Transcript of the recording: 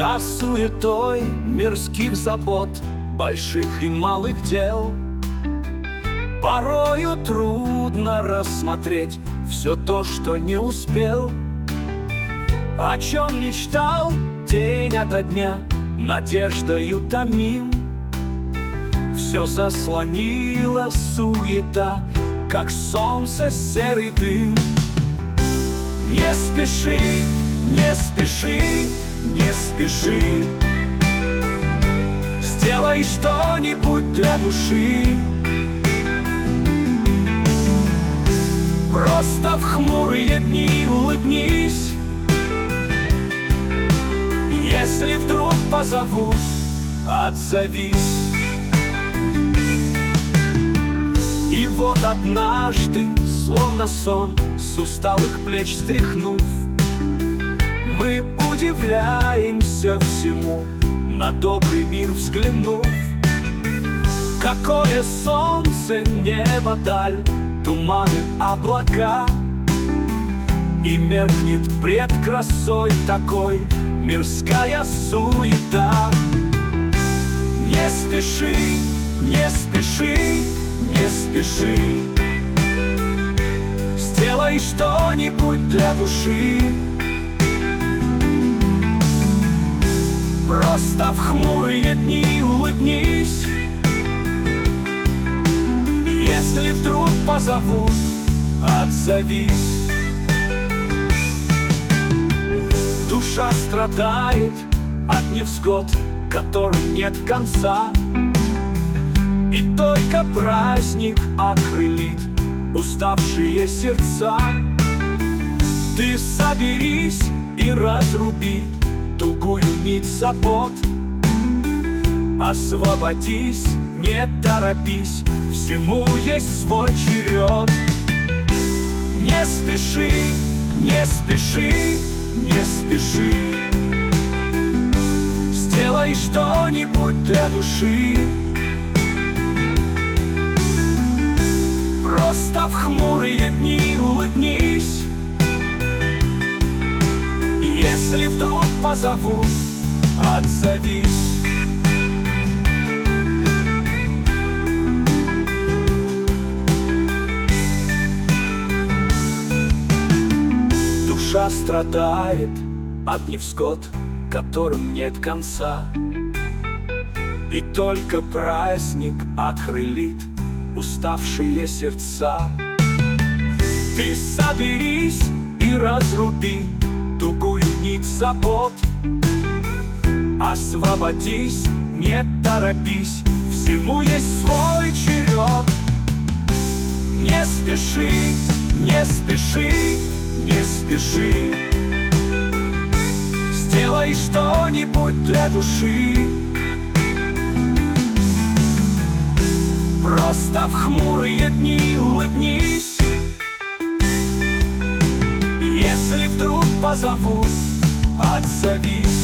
За суетой мирских забот, больших и малых дел, порою трудно рассмотреть все то, что не успел. О чем мечтал день ото дня, надеждою томим. Все заслонила суета, как солнце серый дым. Не спеши, не спеши, не спеши, сделай что-нибудь для души. Просто в хмурые дни улыбнись. Если вдруг позовут, отзовись. И вот однажды, словно сон, с усталых плеч стряхнув, мы удивляемся всему, на добрый мир взглянув. Какое солнце, небо, даль, туманы, облака, и меркнет пред красой такой мирская суета. Не спеши, не спеши, не спеши, сделай что-нибудь для души. Просто в хмурые дни улыбнись. Если вдруг позовут, отзовись. Душа страдает от невзгод, которым нет конца, и только праздник окрылит уставшие сердца. Ты соберись и разруби тугую нить забот. Освободись, не торопись, всему есть свой черед. Не спеши, не спеши, не спеши, сделай что-нибудь для души. Просто в хмурые дни улыбнись. Если вдруг позовут, отзовись. Душа страдает от невзгод, которым нет конца, и только праздник окрылит уставшие сердца. Ты соберись и разруби тугую нить забот. Освободись, не торопись, всему есть свой черед. Не спеши, не спеши, не спеши, сделай что-нибудь для души. Просто в хмурые дни улыбнись. Если вдруг позовут, отзовись.